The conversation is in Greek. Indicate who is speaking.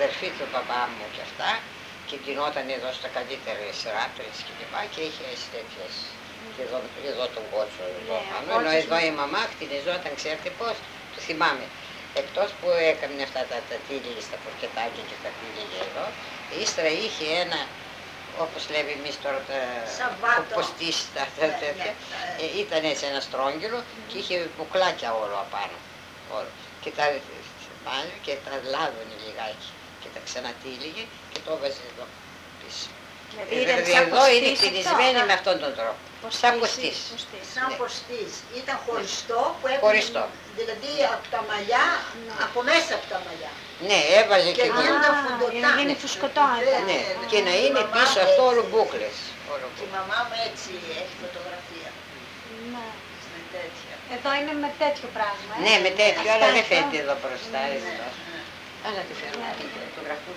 Speaker 1: αδερφή του παπά μου και αυτά και γινόταν εδώ στα καλύτερες ράπτρες και λοιπά και είχε τέτοιες και εδώ τον κότσο εδώ πάνω, ενώ εδώ η μαμά χτινιζόταν, ξέρετε πώς, το θυμάμαι. Εκτός που έκανε αυτά τα τύλιγες, τα φορκετάκια και τα τύλιγε εδώ, ύστερα είχε ένα, όπως λέμε εμείς τώρα τα ποστής, τα τέτοια, ήταν έτσι ένα στρόγγυλο και είχε μπουκλάκια όλο απάνω. Όλο. Και τα μάζευε και τα λάδωνε λιγάκι και τα ξανατύλιγε και το έβαζε εδώ πίσω. Δηλαδή εδώ είναι κτηνισμένη με αυτόν τον τρόπο. Σαν ποστής.
Speaker 2: Σαν ποστής. Ήταν χωριστό που
Speaker 1: Χωριστό.
Speaker 2: δηλαδή από τα μαλλιά, από μέσα από τα μαλλιά.
Speaker 1: Ναι, έβαζε και
Speaker 2: γίνονταν φουντωτά.
Speaker 3: Είναι φουσκωτό.
Speaker 1: Ναι, και να είναι πίσω αυτό όλο μπούκλες.
Speaker 2: Και η μαμά μου έτσι έχει φωτογραφία.
Speaker 3: Ναι.
Speaker 2: Με τέτοια.
Speaker 3: Εδώ είναι με τέτοιο πράγμα.
Speaker 1: Ναι, με τέτοιο, αλλά δεν φαίνεται εδώ μπροστά. Αλλά τη φέρνω την φωτογραφία.